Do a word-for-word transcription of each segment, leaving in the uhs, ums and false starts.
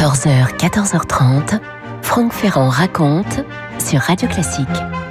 quatorze heures, quatorze heures trente, Franck Ferrand raconte sur Radio Classique.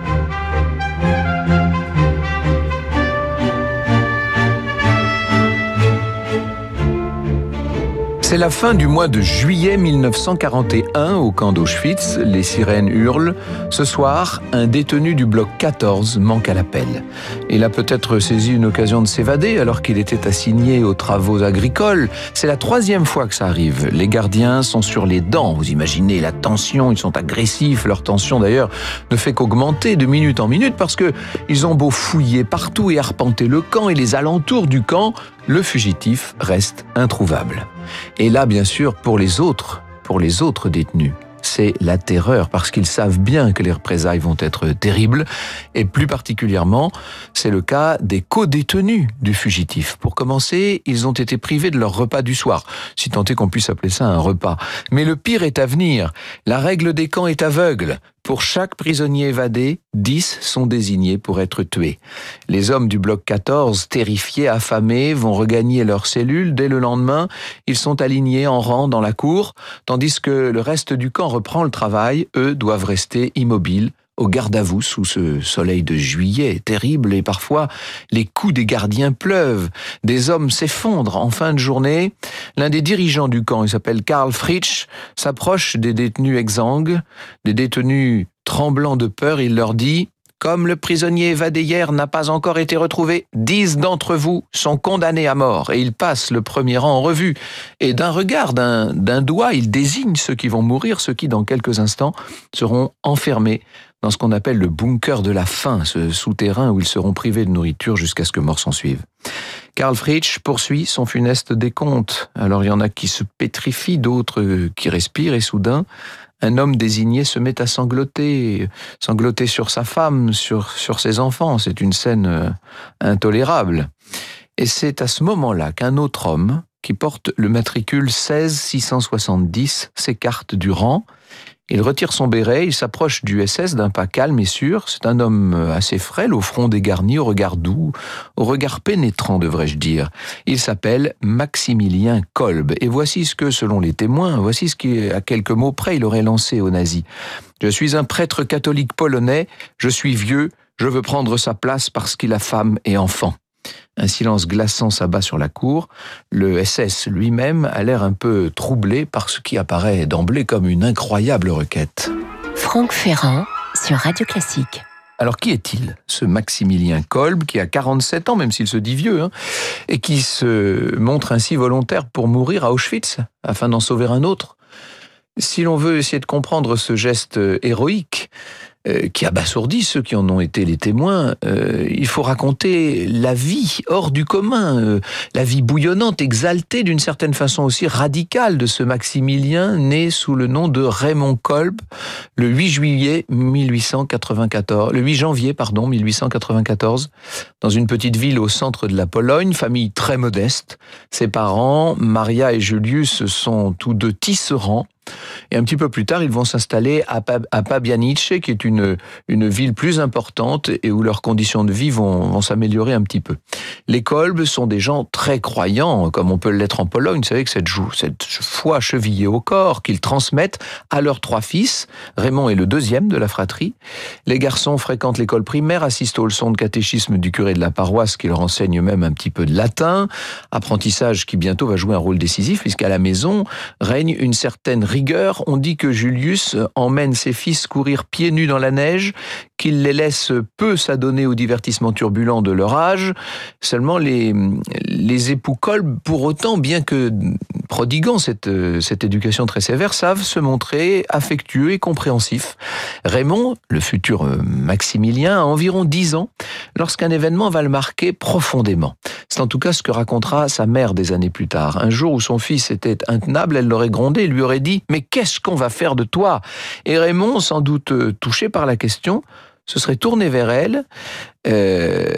C'est la fin du mois de juillet mille neuf cent quarante et un au camp d'Auschwitz. Les sirènes hurlent. Ce soir, un détenu du bloc quatorze manque à l'appel. Il a peut-être saisi une occasion de s'évader alors qu'il était assigné aux travaux agricoles. C'est la troisième fois que ça arrive. Les gardiens sont sur les dents. Vous imaginez la tension, ils sont agressifs. Leur tension d'ailleurs ne fait qu'augmenter de minute en minute parce que ils ont beau fouiller partout et arpenter le camp et les alentours du camp, le fugitif reste introuvable. Et là, bien sûr, pour les autres, pour les autres détenus, c'est la terreur parce qu'ils savent bien que les représailles vont être terribles et plus particulièrement, c'est le cas des co-détenus du fugitif. Pour commencer, ils ont été privés de leur repas du soir, si tant est qu'on puisse appeler ça un repas. Mais le pire est à venir. La règle des camps est aveugle. Pour chaque prisonnier évadé, dix sont désignés pour être tués. Les hommes du bloc quatorze, terrifiés, affamés, vont regagner leurs cellules. Dès le lendemain, ils sont alignés en rang dans la cour, tandis que le reste du camp reprend le travail. Eux doivent rester immobiles, au garde-à-vous sous ce soleil de juillet terrible et parfois les coups des gardiens pleuvent. Des hommes s'effondrent en fin de journée. L'un des dirigeants du camp, il s'appelle Karl Fritsch, s'approche des détenus exsangues, des détenus tremblants de peur. Il leur dit « Comme le prisonnier évadé hier n'a pas encore été retrouvé, dix d'entre vous sont condamnés à mort. » Et il passe le premier rang en revue. Et d'un regard, d'un, d'un doigt, il désigne ceux qui vont mourir, ceux qui, dans quelques instants, seront enfermés dans ce qu'on appelle le bunker de la faim, ce souterrain où ils seront privés de nourriture jusqu'à ce que mort s'en suive. Karl Fritsch poursuit son funeste décompte. Alors il y en a qui se pétrifient, d'autres qui respirent, et soudain, un homme désigné se met à sangloter, sangloter sur sa femme, sur, sur ses enfants. C'est une scène euh, intolérable. Et c'est à ce moment-là qu'un autre homme, qui porte le matricule seize six cent soixante-dix, s'écarte du rang. Il retire son béret, il s'approche du S S d'un pas calme et sûr. C'est un homme assez frêle, au front dégarni, au regard doux, au regard pénétrant, devrais-je dire. Il s'appelle Maximilien Kolbe. Et voici ce que, selon les témoins, voici ce qu'à quelques mots près, il aurait lancé aux nazis. « Je suis un prêtre catholique polonais, je suis vieux, je veux prendre sa place parce qu'il a femme et enfant. » Un silence glaçant s'abat sur la cour. Le S S lui-même a l'air un peu troublé par ce qui apparaît d'emblée comme une incroyable requête. Franck Ferrand sur Radio Classique. Alors qui est-il, ce Maximilien Kolbe, qui a quarante-sept ans, même s'il se dit vieux, hein, et qui se montre ainsi volontaire pour mourir à Auschwitz, afin d'en sauver un autre ? Si l'on veut essayer de comprendre ce geste héroïque, Euh, qui abasourdit ceux qui en ont été les témoins, euh, il faut raconter la vie hors du commun, euh, la vie bouillonnante, exaltée, d'une certaine façon aussi radicale de ce Maximilien, né sous le nom de Raymond Kolbe, le huit juillet mille huit cent quatre-vingt-quatorze, le huit janvier, pardon, mille huit cent quatre-vingt-quatorze, dans une petite ville au centre de la Pologne, famille très modeste. Ses parents, Maria et Julius, sont tous deux tisserands. Et un petit peu plus tard, ils vont s'installer à, Pab- à Pabianice, qui est une, une ville plus importante et où leurs conditions de vie vont, vont s'améliorer un petit peu. Les Kolbe sont des gens très croyants, comme on peut l'être en Pologne. Vous savez que cette, jou- cette foi chevillée au corps qu'ils transmettent à leurs trois fils. Raymond est le deuxième de la fratrie. Les garçons fréquentent l'école primaire, assistent aux leçons de catéchisme du curé de la paroisse qui leur enseigne même un petit peu de latin. Apprentissage qui bientôt va jouer un rôle décisif puisqu'à la maison règne une certaine rigueur. On dit que Julius emmène ses fils courir pieds nus dans la neige, qu'il les laisse peu s'adonner aux divertissements turbulents de leur âge. Seulement les, les époux Kolbe, pour autant, bien que prodiguant cette, cette éducation très sévère, savent se montrer affectueux et compréhensifs. Raymond, le futur Maximilien, a environ dix ans, lorsqu'un événement va le marquer profondément. C'est en tout cas ce que racontera sa mère des années plus tard. Un jour où son fils était intenable, elle l'aurait grondé et lui aurait dit « Mais qu'est-ce qu'on va faire de toi ?» Et Raymond, sans doute touché par la question, se serait tourné vers elle euh,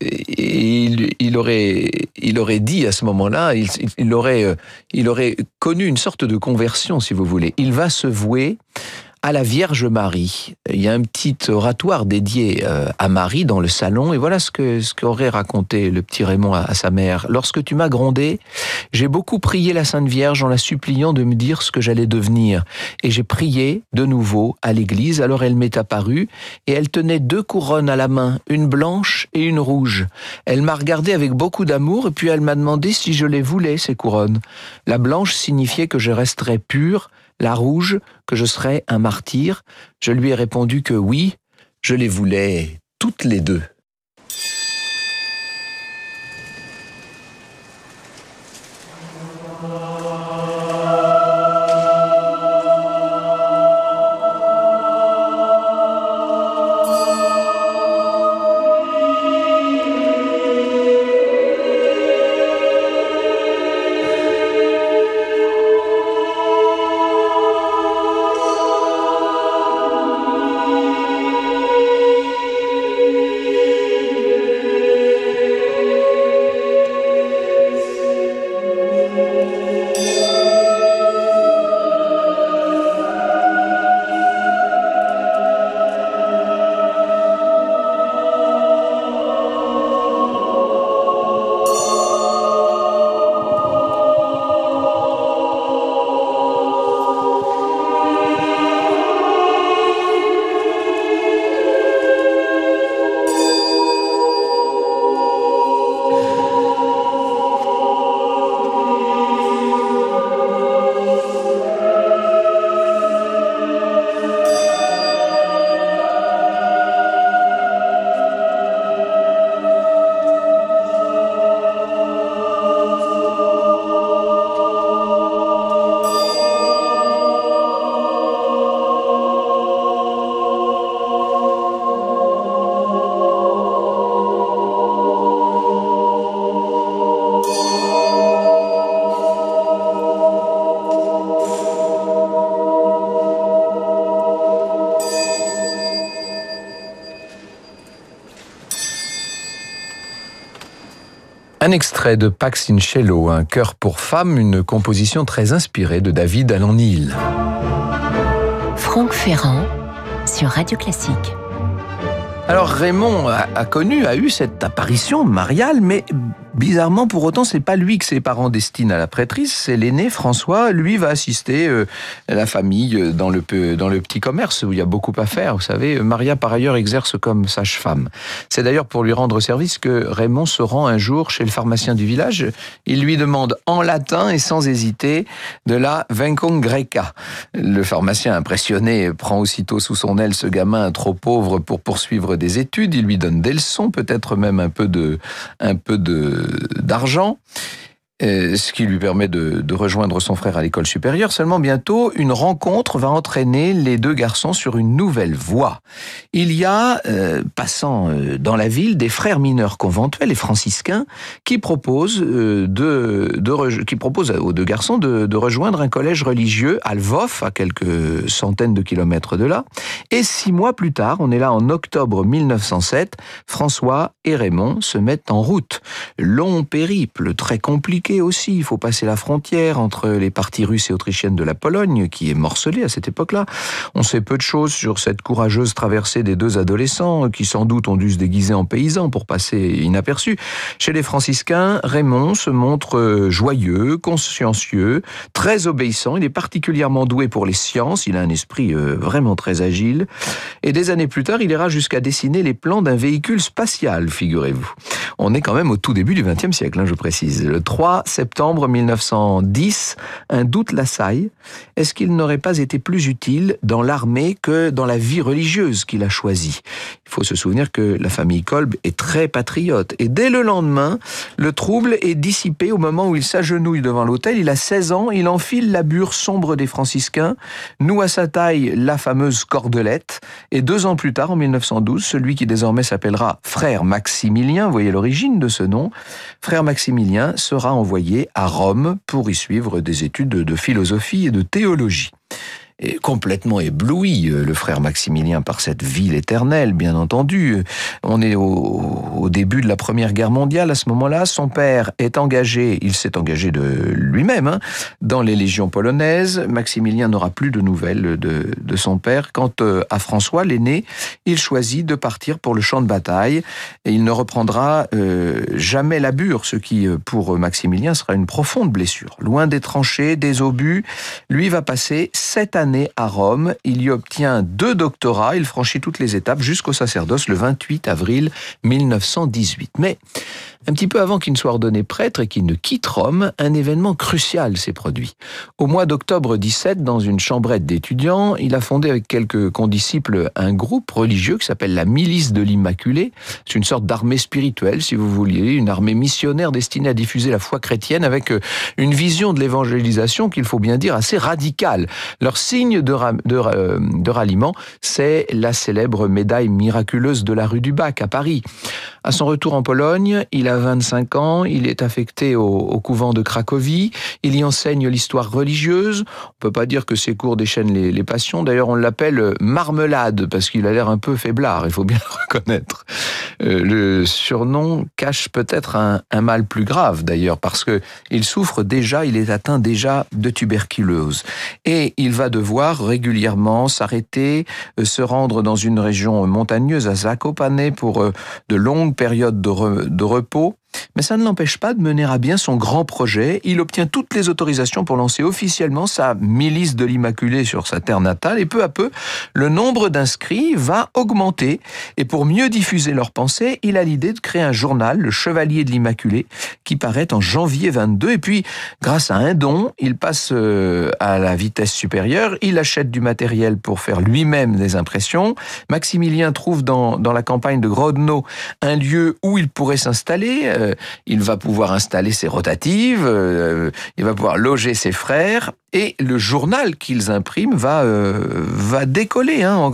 et il, il, aurait, il aurait dit à ce moment-là, il, il, aurait, il aurait connu une sorte de conversion, si vous voulez. Il va se vouer à la Vierge Marie. Il y a un petit oratoire dédié euh, à Marie dans le salon, et voilà ce que ce qu'aurait raconté le petit Raymond à, à sa mère. Lorsque tu m'as grondé, j'ai beaucoup prié la Sainte Vierge en la suppliant de me dire ce que j'allais devenir. Et j'ai prié de nouveau à l'église, alors elle m'est apparue, et elle tenait deux couronnes à la main, une blanche et une rouge. Elle m'a regardé avec beaucoup d'amour, et puis elle m'a demandé si je les voulais, ces couronnes. La blanche signifiait que je resterais pure, la rouge, que je serais un martyr. Je lui ai répondu que oui, je les voulais toutes les deux. Un extrait de Pax in Cello, un chœur pour femmes, une composition très inspirée de David Allen-Neal. Franck Ferrand sur Radio Classique. Alors Raymond a, a connu, a eu cette apparition mariale, mais bizarrement pour autant c'est pas lui que ses parents destinent à la prêtrise, c'est l'aîné François. Lui va assister euh, la famille dans le, dans le petit commerce où il y a beaucoup à faire. Vous savez, Maria par ailleurs exerce comme sage-femme. C'est d'ailleurs pour lui rendre service que Raymond se rend un jour chez le pharmacien du village. Il lui demande en latin et sans hésiter de la vincung greca. Le pharmacien impressionné prend aussitôt sous son aile ce gamin trop pauvre pour poursuivre des études. Il lui donne des leçons, peut-être même un peu de, un peu de d'argent, ce qui lui permet de, de rejoindre son frère à l'école supérieure. Seulement bientôt, une rencontre va entraîner les deux garçons sur une nouvelle voie. Il y a, euh, passant euh, dans la ville, des frères mineurs conventuels et franciscains qui proposent, euh, de, de, qui proposent aux deux garçons de, de rejoindre un collège religieux à Lvov, à quelques centaines de kilomètres de là. Et six mois plus tard, on est là en octobre mille neuf cent sept, François et Raymond se mettent en route. Long périple, très compliqué aussi, il faut passer la frontière entre les parties russes et autrichiennes de la Pologne, qui est morcelée à cette époque-là. On sait peu de choses sur cette courageuse traversée des deux adolescents, qui sans doute ont dû se déguiser en paysans pour passer inaperçus. Chez les franciscains, Raymond se montre joyeux, consciencieux, très obéissant. Il est particulièrement doué pour les sciences, il a un esprit vraiment très agile. Et des années plus tard, il ira jusqu'à dessiner les plans d'un véhicule spatial, figurez-vous. On est quand même au tout début du vingtième siècle, hein, je précise. Le trois septembre mille neuf cent dix, un doute l'assaille. Est-ce qu'il n'aurait pas été plus utile dans l'armée que dans la vie religieuse qu'il a choisie ? Il faut se souvenir que la famille Kolb est très patriote. Et dès le lendemain, le trouble est dissipé au moment où il s'agenouille devant l'autel. Il a seize ans, il enfile la bure sombre des franciscains, noue à sa taille la fameuse cordelette. Et deux ans plus tard, en mille neuf cent douze, celui qui désormais s'appellera Frère Maximilien, vous voyez l'origine de ce nom, Frère Maximilien sera envoyé à Rome pour y suivre des études de philosophie et de théologie. est complètement ébloui, le frère Maximilien, par cette ville éternelle, bien entendu. On est au, au début de la Première Guerre mondiale à ce moment-là. Son père est engagé, il s'est engagé de lui-même, hein, dans les légions polonaises. Maximilien n'aura plus de nouvelles de, de son père. Quant à François, l'aîné, il choisit de partir pour le champ de bataille et il ne reprendra euh, jamais la bure, ce qui, pour Maximilien, sera une profonde blessure. Loin des tranchées, des obus, lui va passer sept années à Rome. Il y obtient deux doctorats. Il franchit toutes les étapes jusqu'au sacerdoce le vingt-huit avril mille neuf cent dix-huit. Mais un petit peu avant qu'il ne soit ordonné prêtre et qu'il ne quitte Rome, un événement crucial s'est produit. Au mois d'octobre dix-sept, dans une chambrette d'étudiants, il a fondé avec quelques condisciples un groupe religieux qui s'appelle la Milice de l'Immaculée. C'est une sorte d'armée spirituelle, si vous vouliez, une armée missionnaire destinée à diffuser la foi chrétienne avec une vision de l'évangélisation qu'il faut bien dire assez radicale. Leur signe de, ra- de, euh, de ralliement, c'est la célèbre médaille miraculeuse de la rue du Bac à Paris. À son retour en Pologne, il a vingt-cinq ans, il est affecté au, au couvent de Cracovie, il y enseigne l'histoire religieuse. On peut pas dire que ses cours déchaînent les, les passions, d'ailleurs on l'appelle marmelade, parce qu'il a l'air un peu faiblard, il faut bien le reconnaître. Euh, le surnom cache peut-être un, un mal plus grave d'ailleurs, parce que il souffre déjà, il est atteint déjà de tuberculose. Et il va devoir régulièrement s'arrêter, euh, se rendre dans une région montagneuse, à Zakopane, pour euh, de longues périodes de, re, de repos. Mais ça ne l'empêche pas de mener à bien son grand projet. Il obtient toutes les autorisations pour lancer officiellement sa milice de l'Immaculée sur sa terre natale et peu à peu, le nombre d'inscrits va augmenter. Et pour mieux diffuser leurs pensées, il a l'idée de créer un journal, le Chevalier de l'Immaculée, qui paraît en janvier vingt-deux. Et puis, grâce à un don, il passe à la vitesse supérieure. Il achète du matériel pour faire lui-même des impressions. Maximilien trouve dans, dans la campagne de Grodno un lieu où il pourrait s'installer. Il va pouvoir installer ses rotatives, euh, il va pouvoir loger ses frères, et le journal qu'ils impriment va euh, va décoller. Hein.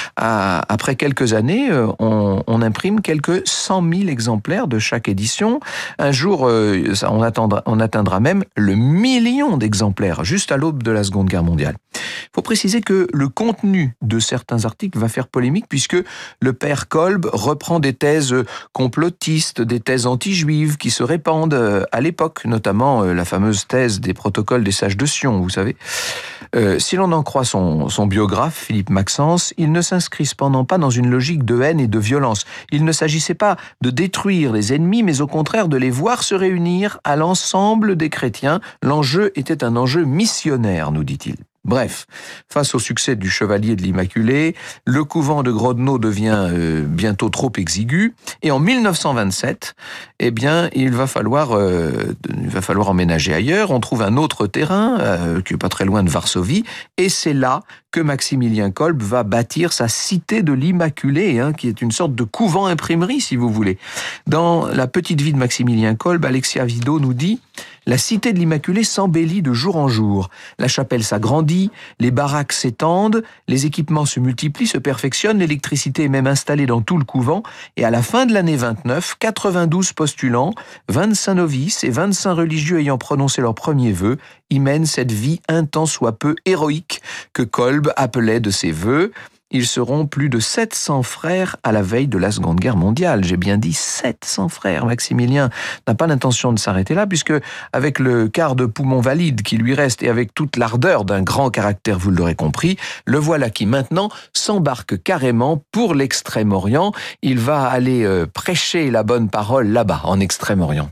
À, après quelques années, on, on imprime quelques cent mille exemplaires de chaque édition. Un jour, euh, ça, on, attendra, on atteindra même le million d'exemplaires, juste à l'aube de la Seconde Guerre mondiale. Il faut préciser que le contenu de certains articles va faire polémique, puisque le père Kolb reprend des thèses complotistes, des thèses anti-juives qui se répandent à l'époque, notamment la fameuse thèse des protocoles des sages de Sion, vous savez. Euh, si l'on en croit son, son biographe, Philippe Maxence, il ne s'inscrit cependant pas dans une logique de haine et de violence. Il ne s'agissait pas de détruire les ennemis, mais au contraire de les voir se réunir à l'ensemble des chrétiens. L'enjeu était un enjeu missionnaire, nous dit-il. Bref, face au succès du Chevalier de l'Immaculée, le couvent de Grodno devient euh, bientôt trop exigu, et en mille neuf cent vingt-sept, eh bien, il va falloir, euh, il va falloir emménager ailleurs. On trouve un autre terrain, euh, qui est pas très loin de Varsovie, et c'est là que Maximilien Kolb va bâtir sa cité de l'Immaculée, hein, qui est une sorte de couvent-imprimerie, si vous voulez. Dans la petite vie de Maximilien Kolb, Alexia Vido nous dit « La cité de l'Immaculée s'embellit de jour en jour. La chapelle s'agrandit, les baraques s'étendent, les équipements se multiplient, se perfectionnent, l'électricité est même installée dans tout le couvent, et à la fin de l'année vingt-neuf, quatre-vingt-douze postulants, vingt-cinq novices et vingt-cinq religieux ayant prononcé leurs premiers vœux y mènent cette vie un tant soit peu héroïque que Kolb appelait de ses vœux. Ils seront plus de sept cents frères à la veille de la Seconde Guerre mondiale. J'ai bien dit sept cents frères. Maximilien n'a pas l'intention de s'arrêter là, puisque avec le quart de poumon valide qui lui reste et avec toute l'ardeur d'un grand caractère, vous l'aurez compris, le voilà qui maintenant s'embarque carrément pour l'Extrême-Orient. Il va aller euh, prêcher la bonne parole là-bas, en Extrême-Orient.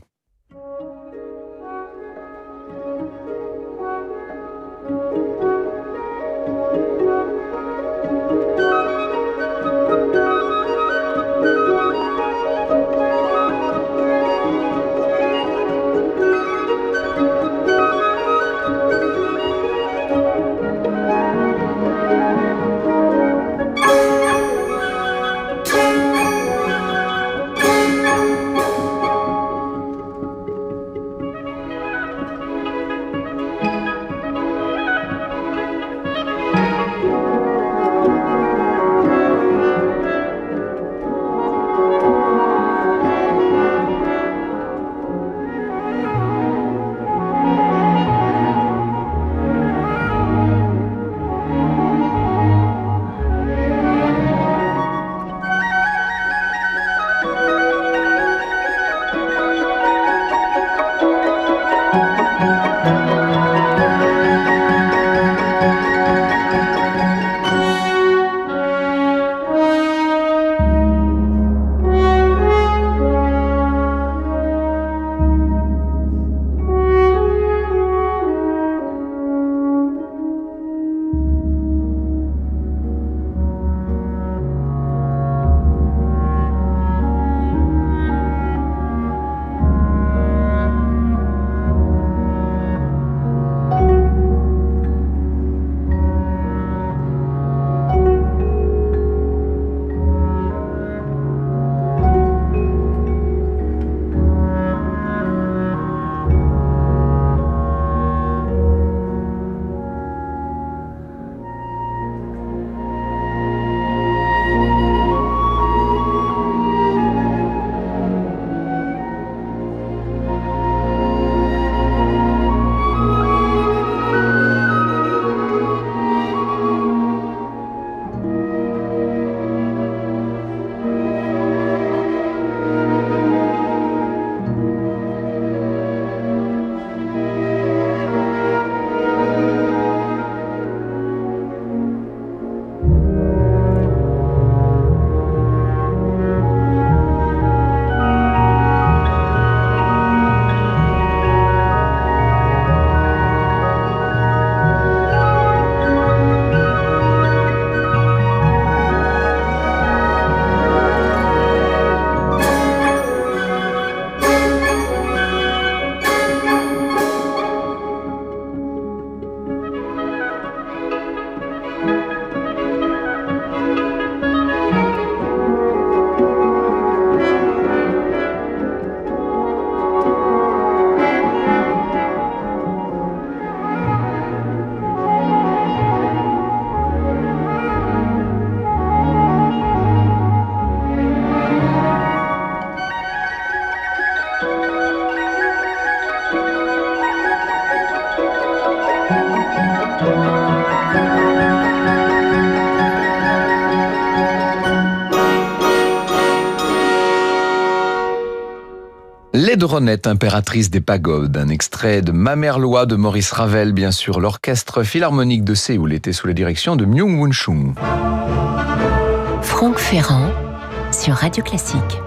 Laidronette, impératrice des pagodes, un extrait de Ma mère loi de Maurice Ravel, bien sûr. L'orchestre philharmonique de Séoul était sous la direction de Myung-Whun Chung. Franck Ferrand sur Radio Classique.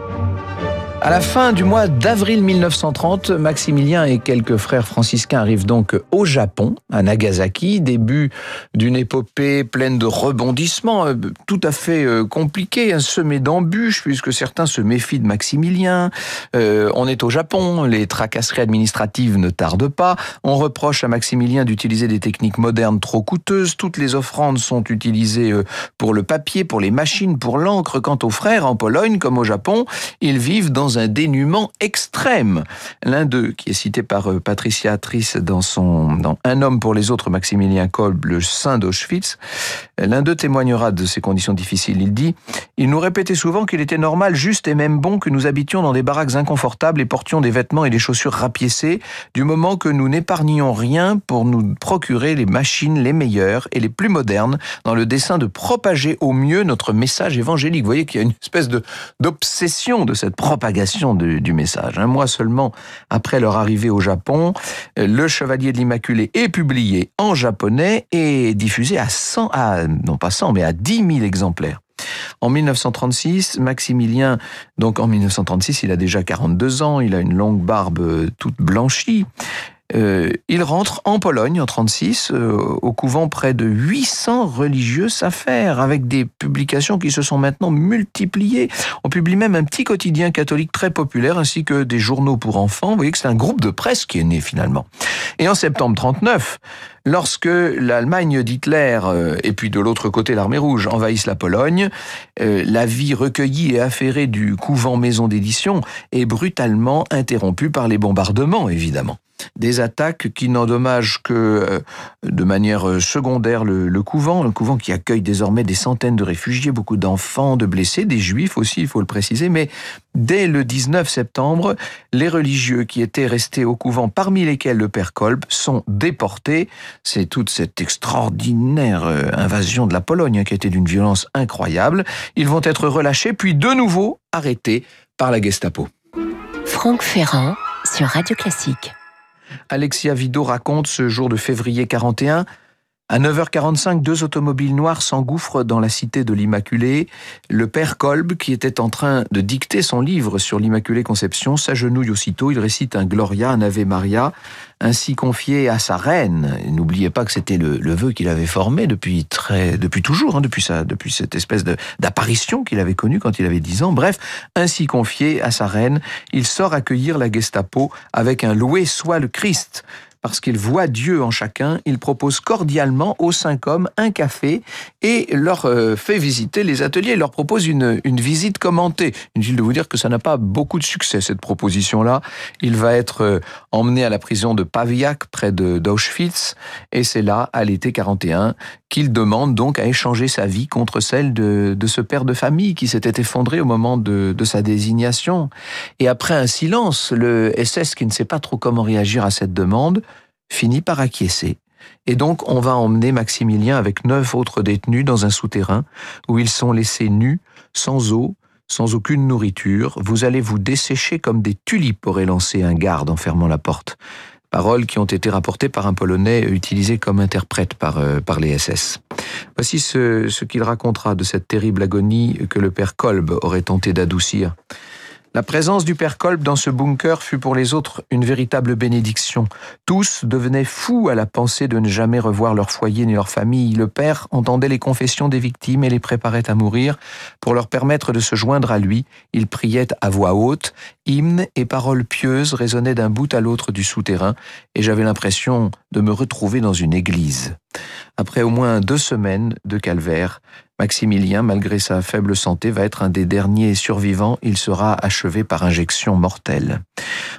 À la fin du mois d'avril mille neuf cent trente, Maximilien et quelques frères franciscains arrivent donc au Japon, à Nagasaki, début d'une épopée pleine de rebondissements, tout à fait compliquée, semée d'embûches, puisque certains se méfient de Maximilien. Euh, on est au Japon, les tracasseries administratives ne tardent pas, on reproche à Maximilien d'utiliser des techniques modernes trop coûteuses, toutes les offrandes sont utilisées pour le papier, pour les machines, pour l'encre. Quant aux frères, en Pologne comme au Japon, ils vivent dans un dénuement extrême. L'un d'eux, qui est cité par euh, Patricia Triss dans son dans Un homme pour les autres, Maximilien Kolbe, le saint d'Auschwitz, l'un d'eux témoignera de ces conditions difficiles. Il dit « Il nous répétait souvent qu'il était normal, juste et même bon que nous habitions dans des baraques inconfortables et portions des vêtements et des chaussures rapiécées, du moment que nous n'épargnions rien pour nous procurer les machines les meilleures et les plus modernes dans le dessein de propager au mieux notre message évangélique. » Vous voyez qu'il y a une espèce de, d'obsession de cette propagation Du, du message. Un mois seulement après leur arrivée au Japon, Le Chevalier de l'Immaculée est publié en japonais et diffusé à cent, à, non pas cent, mais à dix mille exemplaires. En mille neuf cent trente-six, Maximilien, donc en mille neuf cent trente-six, il a déjà quarante-deux ans, il a une longue barbe toute blanchie. Euh, il rentre en Pologne en trente-six, euh, au couvent près de huit cents religieux s'affairent, avec des publications qui se sont maintenant multipliées. On publie même un petit quotidien catholique très populaire, ainsi que des journaux pour enfants. Vous voyez que c'est un groupe de presse qui est né finalement. Et en septembre trente-neuf, lorsque l'Allemagne d'Hitler, euh, et puis de l'autre côté l'armée rouge, envahissent la Pologne, euh, la vie recueillie et affairée du couvent maison d'édition est brutalement interrompue par les bombardements, évidemment. Des attaques qui n'endommagent que euh, de manière secondaire le, le couvent, le couvent qui accueille désormais des centaines de réfugiés, beaucoup d'enfants, de blessés, des juifs aussi, il faut le préciser, mais dès le dix-neuf septembre, les religieux qui étaient restés au couvent, parmi lesquels le père Kolbe, sont déportés. C'est toute cette extraordinaire euh, invasion de la Pologne hein, qui a été d'une violence incroyable. Ils vont être relâchés, puis de nouveau arrêtés par la Gestapo. Franck Ferrand sur Radio Classique. Alexia Wido raconte ce jour de février quarante et un. À neuf heures quarante-cinq, deux automobiles noires s'engouffrent dans la cité de l'Immaculée. Le père Kolbe, qui était en train de dicter son livre sur l'Immaculée Conception, s'agenouille aussitôt. Il récite un Gloria, un Ave Maria, ainsi confié à sa reine. Et n'oubliez pas que c'était le, le vœu qu'il avait formé depuis très, depuis toujours, hein, depuis ça, depuis cette espèce de, d'apparition qu'il avait connue quand il avait dix ans. Bref, ainsi confié à sa reine, il sort accueillir la Gestapo avec un loué soit le Christ. Parce qu'il voit Dieu en chacun, il propose cordialement aux cinq hommes un café et leur euh, fait visiter les ateliers. Il leur propose une, une visite commentée. Inutile de vous dire que ça n'a pas beaucoup de succès, cette proposition-là. Il va être euh, emmené à la prison de Pawiak, près de, d'Auschwitz, et c'est là, à l'été quarante et un, qu'il demande donc à échanger sa vie contre celle de, de ce père de famille qui s'était effondré au moment de, de sa désignation. Et après un silence, le S S, qui ne sait pas trop comment réagir à cette demande, finit par acquiescer. Et donc, on va emmener Maximilien avec neuf autres détenus dans un souterrain où ils sont laissés nus, sans eau, sans aucune nourriture. Vous allez vous dessécher comme des tulipes, aurait lancé un garde en fermant la porte. Paroles qui ont été rapportées par un Polonais utilisé comme interprète par, euh, par les S S. Voici ce, ce qu'il racontera de cette terrible agonie que le père Kolbe aurait tenté d'adoucir. La présence du père Kolbe dans ce bunker fut pour les autres une véritable bénédiction. Tous devenaient fous à la pensée de ne jamais revoir leur foyer ni leur famille. Le père entendait les confessions des victimes et les préparait à mourir. Pour leur permettre de se joindre à lui, il priait à voix haute. Hymnes et paroles pieuses résonnaient d'un bout à l'autre du souterrain et j'avais l'impression de me retrouver dans une église. Après au moins deux semaines de calvaire, Maximilien, malgré sa faible santé, va être un des derniers survivants. Il sera achevé par injection mortelle.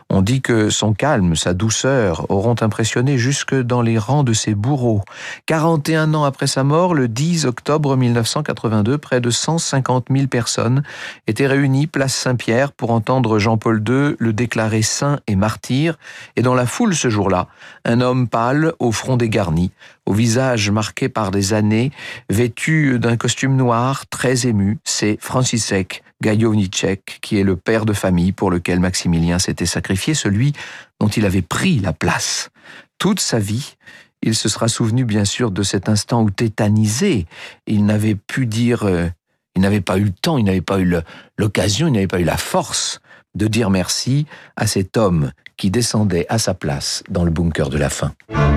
On dit que son calme, sa douceur auront impressionné jusque dans les rangs de ses bourreaux. quarante et un ans après sa mort, le dix octobre mille neuf cent quatre-vingt-deux, près de cent cinquante mille personnes étaient réunies place Saint-Pierre pour entendre Jean-Paul deux le déclarer saint et martyr. Et dans la foule ce jour-là, un homme pâle, au front dégarni, au visage marqué par des années, vêtu d'un costume noir, très ému, c'est Franciszek Gajowniczek, qui est le père de famille pour lequel Maximilien s'était sacrifié, celui dont il avait pris la place. Toute sa vie, il se sera souvenu bien sûr de cet instant où, tétanisé, il n'avait pu dire, euh, il n'avait pas eu le temps, il n'avait pas eu le, l'occasion, il n'avait pas eu la force de dire merci à cet homme qui descendait à sa place dans le bunker de la faim.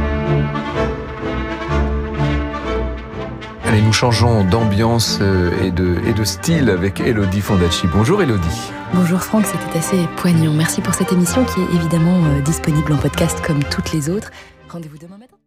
Allez, nous changeons d'ambiance et de, et de style avec Élodie Fondacci. Bonjour Élodie. Bonjour Franck, c'était assez poignant. Merci pour cette émission qui est évidemment euh, disponible en podcast comme toutes les autres. Rendez-vous demain matin.